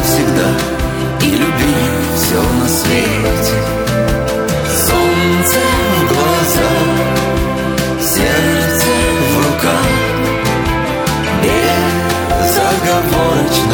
навсегда и люби все на свете. Солнце в глазах, сердце в руках, безоговорочно